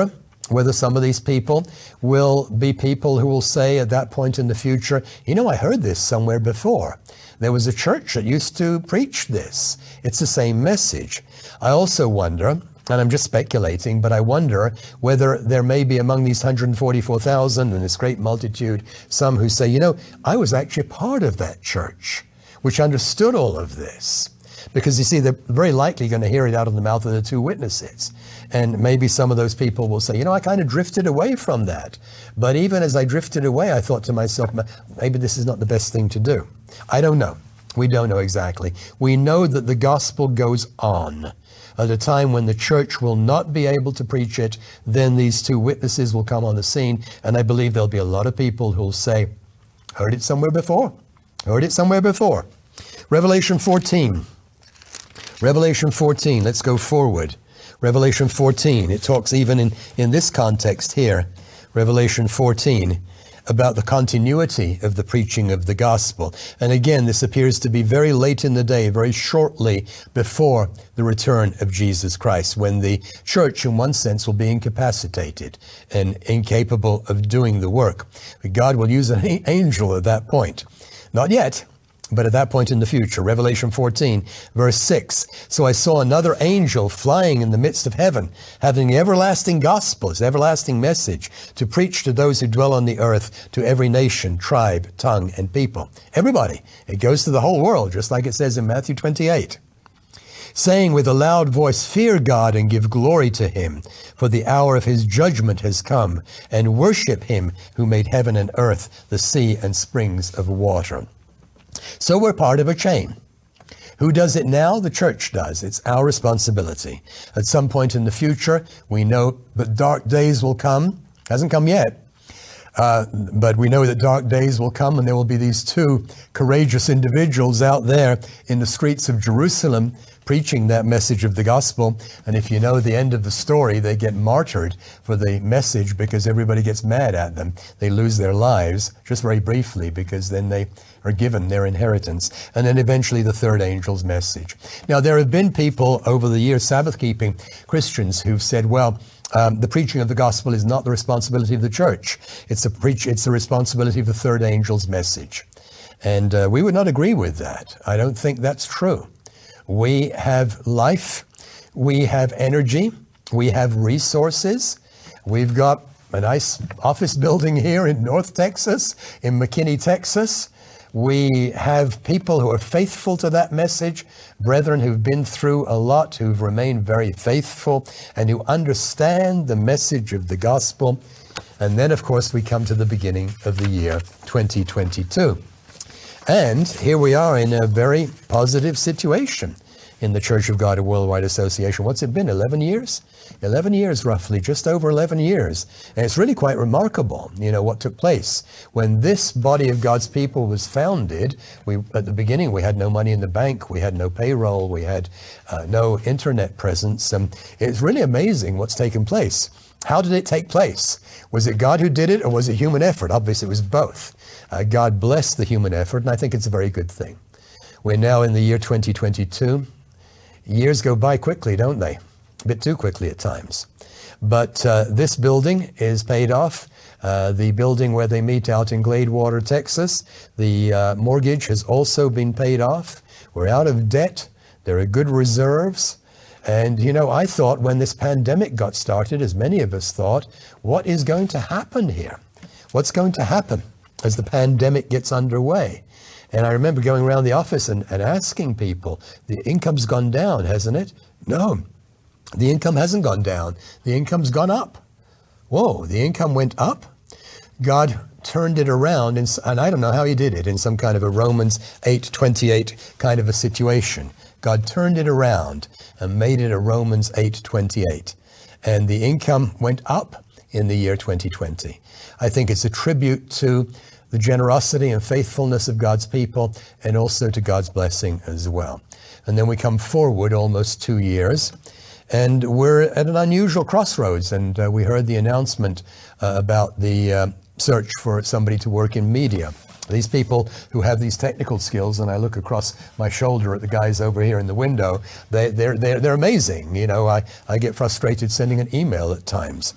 whether some of these people will be people who will say at that point in the future, you know, I heard this somewhere before. There was a church that used to preach this. It's the same message. I also wonder, and I'm just speculating, but I wonder whether there may be among these 144,000 and this great multitude, some who say, you know, I was actually part of that church, which understood all of this. Because you see, they're very likely going to hear it out of the mouth of the two witnesses. And maybe some of those people will say, you know, I kind of drifted away from that. But even as I drifted away, I thought to myself, maybe this is not the best thing to do. I don't know. We don't know exactly. We know that the gospel goes on. At a time when the church will not be able to preach it, then these two witnesses will come on the scene. And I believe there'll be a lot of people who'll say, heard it somewhere before. Heard it somewhere before. Revelation 14. Revelation 14, let's go forward. Revelation 14, it talks even in this context here, Revelation 14, about the continuity of the preaching of the gospel. And again, this appears to be very late in the day, very shortly before the return of Jesus Christ, when the church, in one sense, will be incapacitated and incapable of doing the work. But God will use an angel at that point. Not yet, but at that point in the future. Revelation 14, verse 6. So I saw another angel flying in the midst of heaven, having the everlasting gospel, his everlasting message, to preach to those who dwell on the earth, to every nation, tribe, tongue, and people. Everybody. It goes to the whole world, just like it says in Matthew 28. Saying with a loud voice, fear God and give glory to him, for the hour of his judgment has come, and worship him who made heaven and earth, the sea and springs of water. So we're part of a chain. Who does it now? The church does. It's our responsibility. At some point in the future, we know that dark days will come. Hasn't come yet. But we know that dark days will come, and there will be these two courageous individuals out there in the streets of Jerusalem preaching that message of the gospel. And if you know the end of the story, they get martyred for the message because everybody gets mad at them. They lose their lives, just very briefly, because then they are given their inheritance. And then eventually the third angel's message. Now, there have been people over the years, Sabbath-keeping Christians, who've said, well, the preaching of the gospel is not the responsibility of the church. It's the responsibility of the third angel's message. And we would not agree with that. I don't think that's true. We have life, we have energy, we have resources. We've got a nice office building here in North Texas, in McKinney, Texas. We have people who are faithful to that message, brethren who've been through a lot, who've remained very faithful, and who understand the message of the gospel. And then, of course, we come to the beginning of the year 2022. And here we are in a very positive situation in the Church of God Worldwide Association. What's it been, 11 years? 11 years, roughly, just over 11 years. And it's really quite remarkable, you know, what took place. When this body of God's people was founded, at the beginning, we had no money in the bank, we had no payroll, we had no internet presence. It's really amazing what's taken place. How did it take place? Was it God who did it, or was it human effort? Obviously, it was both. God blessed the human effort, and I think it's a very good thing. We're now in the year 2022. Years go by quickly, don't they? A bit too quickly at times. But this building is paid off. The building where they meet out in Gladewater, Texas, the mortgage has also been paid off. We're out of debt. There are good reserves. And, you know, I thought when this pandemic got started, as many of us thought, what is going to happen here? What's going to happen as the pandemic gets underway? And I remember going around the office and asking people, the income's gone down, hasn't it? No, the income hasn't gone down. The income's gone up. Whoa, the income went up? God turned it around, and I don't know how he did it, in some kind of a Romans 8:28 kind of a situation. God turned it around and made it a Romans 8:28. And the income went up in the year 2020. I think it's a tribute to the generosity and faithfulness of God's people, and also to God's blessing as well. And then we come forward almost 2 years, and we're at an unusual crossroads. And we heard the announcement about the search for somebody to work in media. These people who have these technical skills, and I look across my shoulder at the guys over here in the window, they're amazing. You know, I get frustrated sending an email at times.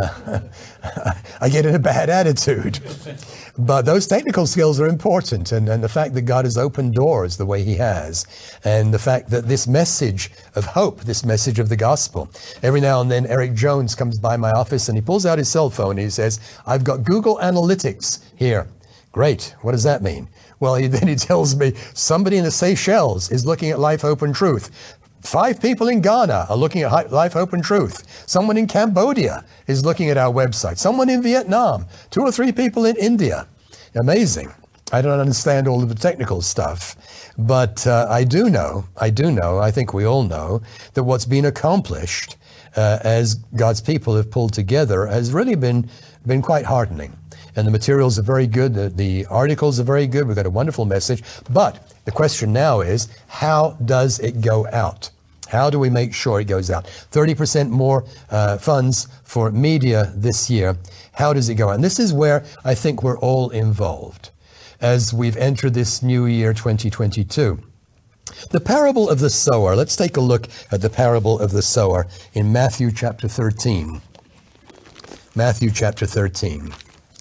I get in a bad attitude. But those technical skills are important, and the fact that God has opened doors the way he has, and the fact that this message of hope, this message of the gospel, every now and then Eric Jones comes by my office and he pulls out his cell phone and he says, "I've got Google Analytics here." Great. What does that mean? Well, then he tells me somebody in the Seychelles is looking at Life, Hope, and Truth. 5 people in Ghana are looking at Life, Hope, and Truth. Someone in Cambodia is looking at our website. Someone in Vietnam. 2 or 3 people in India. Amazing. I don't understand all of the technical stuff, but I do know, I think we all know, that what's been accomplished as God's people have pulled together has really been quite heartening. And the materials are very good. The articles are very good. We've got a wonderful message. But the question now is, how does it go out? How do we make sure it goes out? 30% more funds for media this year. How does it go out? And this is where I think we're all involved as we've entered this new year, 2022. The parable of the sower. Let's take a look at the parable of the sower in Matthew chapter 13. Matthew chapter 13.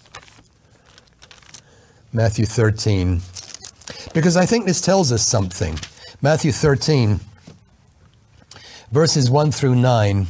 Matthew 13, because I think this tells us something. Matthew 13, verses 1 through 9.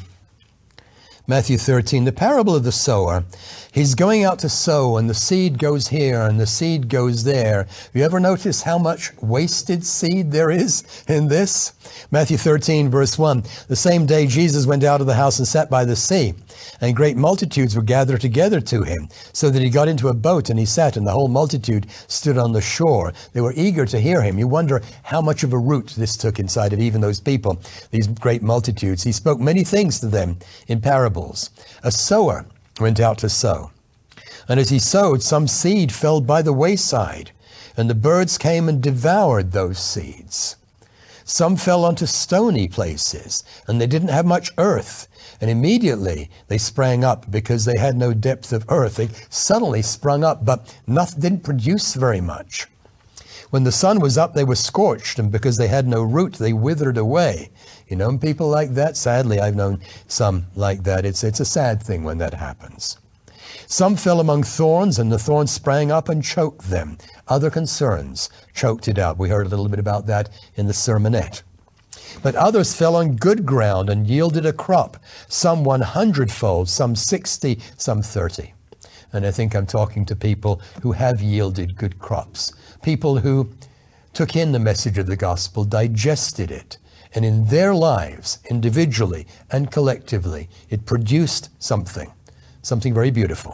Matthew 13, the parable of the sower. He's going out to sow, and the seed goes here, and the seed goes there. You ever notice how much wasted seed there is in this? Matthew 13, verse 1. The same day Jesus went out of the house and sat by the sea, and great multitudes were gathered together to him, so that he got into a boat and he sat, and the whole multitude stood on the shore. They were eager to hear him. You wonder how much of a root this took inside of even those people, these great multitudes. He spoke many things to them in parables. A sower went out to sow. And as he sowed, some seed fell by the wayside, and the birds came and devoured those seeds. Some fell onto stony places, and they didn't have much earth. And immediately they sprang up because they had no depth of earth. They suddenly sprung up, but nothing didn't produce very much. When the sun was up, they were scorched, and because they had no root, they withered away. You know people like that? Sadly, I've known some like that. It's a sad thing when that happens. Some fell among thorns, and the thorns sprang up and choked them. Other concerns choked it out. We heard a little bit about that in the sermonette. But others fell on good ground and yielded a crop, some 100-fold, some 60, some 30. And I think I'm talking to people who have yielded good crops, people who took in the message of the gospel, digested it, and in their lives, individually and collectively, it produced something very beautiful.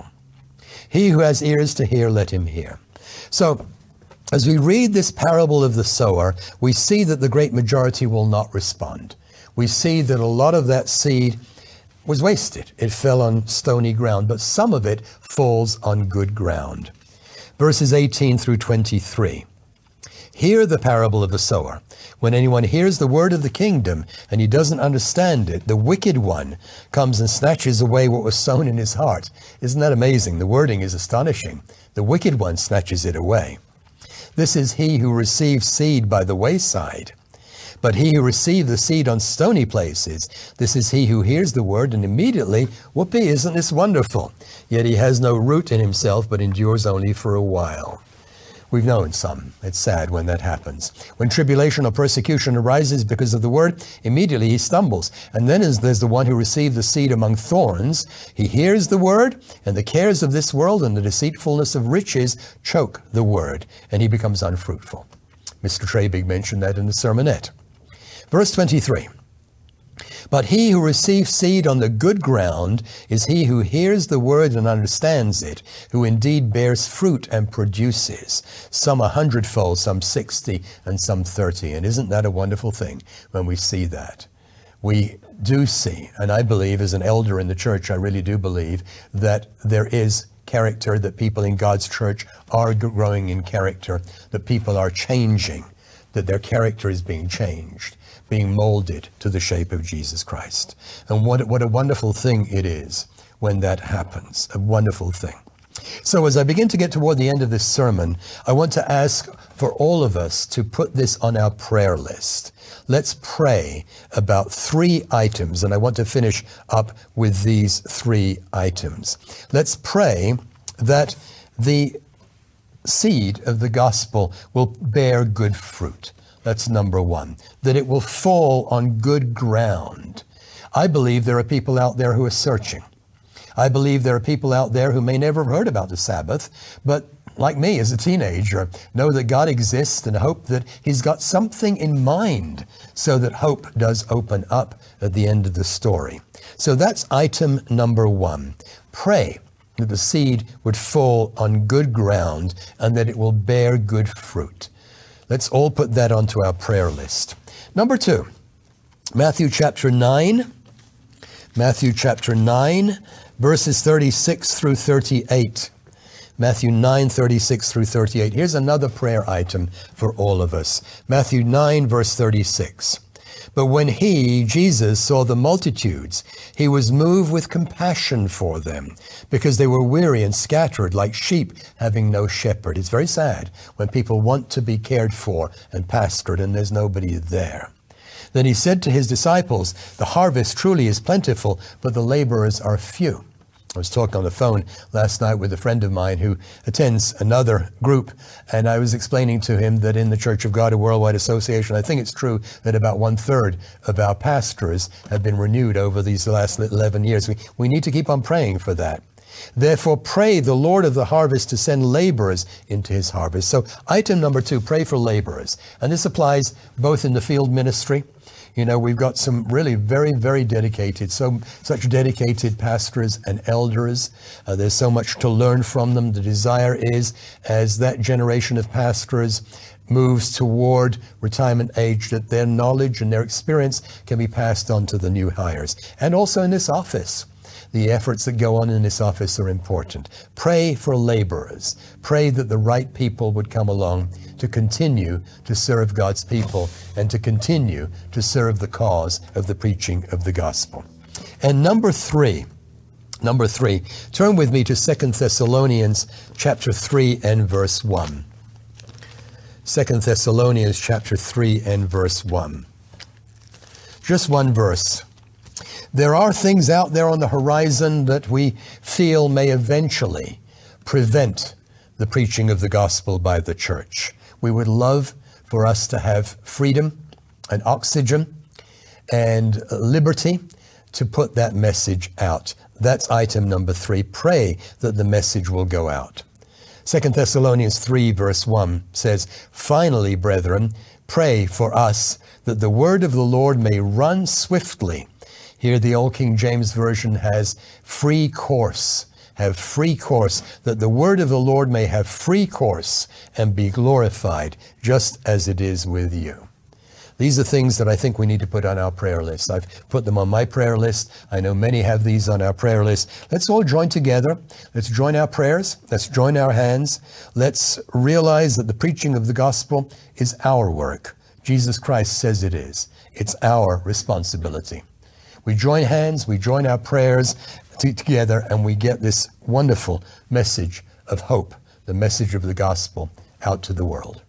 He who has ears to hear, let him hear. So, as we read this parable of the sower, we see that the great majority will not respond. We see that a lot of that seed was wasted. It fell on stony ground, but some of it falls on good ground. Verses 18 through 23. Hear the parable of the sower. When anyone hears the word of the kingdom and he doesn't understand it, the wicked one comes and snatches away what was sown in his heart. Isn't that amazing? The wording is astonishing. The wicked one snatches it away. This is he who receives seed by the wayside. But he who received the seed on stony places, this is he who hears the word and immediately, whoopee, isn't this wonderful? Yet he has no root in himself, but endures only for a while. We've known some. It's sad when that happens. When tribulation or persecution arises because of the word, immediately he stumbles. And then there's the one who received the seed among thorns. He hears the word, and the cares of this world and the deceitfulness of riches choke the word, and he becomes unfruitful. Mr. Trabig mentioned that in the sermonette. Verse 23. But he who receives seed on the good ground is he who hears the word and understands it, who indeed bears fruit and produces, some 100-fold, some 60, and some 30. And isn't that a wonderful thing when we see that? We do see, and I believe as an elder in the church, I really do believe that there is character, that people in God's church are growing in character, that people are changing, that their character is being changed, being molded to the shape of Jesus Christ. And what a wonderful thing it is when that happens, a wonderful thing. So as I begin to get toward the end of this sermon, I want to ask for all of us to put this on our prayer list. Let's pray about 3 items, and I want to finish up with these 3 items. Let's pray that the seed of the gospel will bear good fruit. That's number 1. That it will fall on good ground. I believe there are people out there who are searching. I believe there are people out there who may never have heard about the Sabbath, but like me as a teenager, know that God exists and hope that He's got something in mind so that hope does open up at the end of the story. So that's item number 1. Pray that the seed would fall on good ground and that it will bear good fruit. Let's all put that onto our prayer list. Number 2, Matthew chapter 9. Matthew chapter 9, verses 36 through 38. Matthew 9, 36 through 38. Here's another prayer item for all of us. Matthew 9, verse 36. But when he, Jesus, saw the multitudes, he was moved with compassion for them, because they were weary and scattered like sheep having no shepherd. It's very sad when people want to be cared for and pastored and there's nobody there. Then he said to his disciples, the harvest truly is plentiful, but the laborers are few. I was talking on the phone last night with a friend of mine who attends another group, and I was explaining to him that in the Church of God, a worldwide association, I think it's true that about 1/3 of our pastors have been renewed over these last 11 years. We need to keep on praying for that. Therefore, pray the Lord of the harvest to send laborers into his harvest. So item number 2, pray for laborers. And this applies both in the field ministry. You know, we've got some really very, very dedicated, such dedicated pastors and elders. There's so much to learn from them. The desire is, as that generation of pastors moves toward retirement age, that their knowledge and their experience can be passed on to the new hires. And also in this office, the efforts that go on in this office are important. Pray for laborers. Pray that the right people would come along to continue to serve God's people and to continue to serve the cause of the preaching of the gospel. And number three, turn with me to 2 Thessalonians chapter 3 and verse 1. 2 Thessalonians chapter 3 and verse 1. Just one verse. There are things out there on the horizon that we feel may eventually prevent the preaching of the gospel by the church. We would love for us to have freedom and oxygen and liberty to put that message out. That's item number 3. Pray that the message will go out. 2 Thessalonians 3 verse 1 says, "Finally, brethren, pray for us that the word of the Lord may run swiftly." Here the Old King James Version has free course. Have free course, that the word of the Lord may have free course and be glorified, just as it is with you. These are things that I think we need to put on our prayer list. I've put them on my prayer list. I know many have these on our prayer list. Let's all join together. Let's join our prayers. Let's join our hands. Let's realize that the preaching of the gospel is our work. Jesus Christ says it is. It's our responsibility. We join hands, we join our prayers together, and we get this wonderful message of hope, the message of the gospel, out to the world.